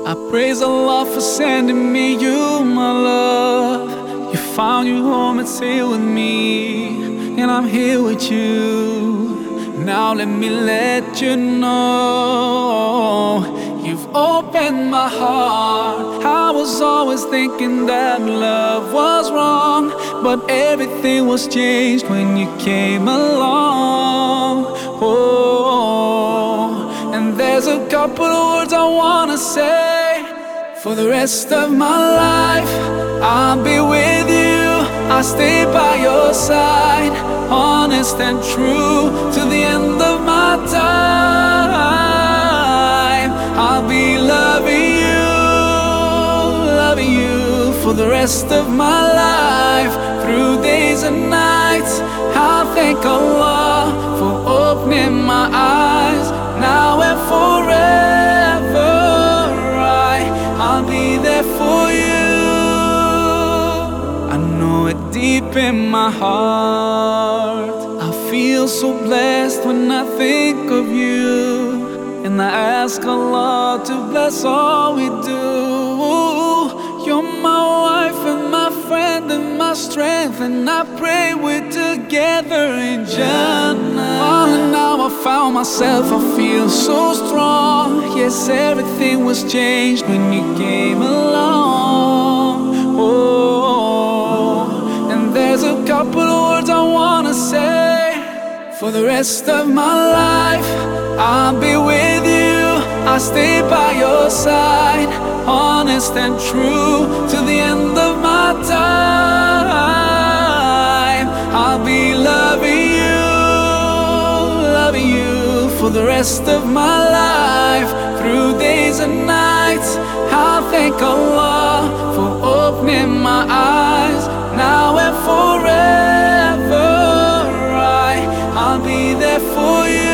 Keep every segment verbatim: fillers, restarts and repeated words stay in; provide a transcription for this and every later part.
I praise Allah for sending me you, my love. You found your home, it's here with me, and I'm here with you. Now let me let you know, you've opened my heart. I was always thinking that love was wrong, but everything was changed when you came along. Oh, and there's a couple of words I wanna say. For the rest of my life, I'll be with you. I'll stay by your side, honest and true, to the end of my time. I'll be loving you, loving you for the rest of my life, through days and nights. I'll thank Allah for opening my eyes. Now and forever, I, I'll be there for you. I know it deep in my heart. I feel so blessed when I think of you, and I ask Allah to bless all we do. You're my wife and my friend and my strength, and I pray we're together in Jannah. Oh, now I found myself, I feel so strong. Yes, everything was changed when you came along. Oh, and there's a couple of words I wanna say. For the rest of my life, I'll be with you. I'll stay by your side, honest and true, to the end of my time. I'll be loving you, loving you for the rest of my life, through days and nights. I'll thank Allah for opening my eyes. Now and forever, I, I'll be there for you.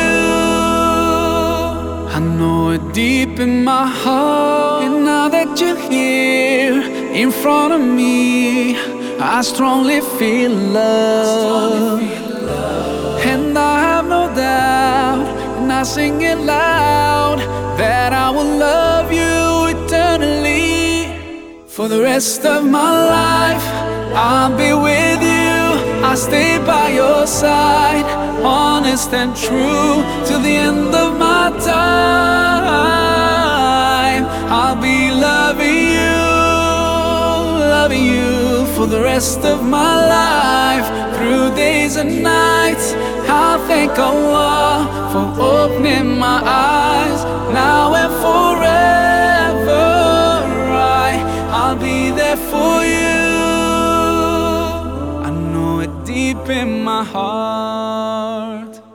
I know it deep in my heart, and now that you're here in front of me, I strongly feel love. And I have no doubt, and I sing it loud, that I will love you eternally. For the rest of my life, I'll be with you. I'll stay by your side, honest and true, to the end of my time. I'll be loving you, loving you for the rest of my life, through days and nights. I'll thank Allah for opening my eyes. Now and forever, I, I'll be there for you. I know it deep in my heart.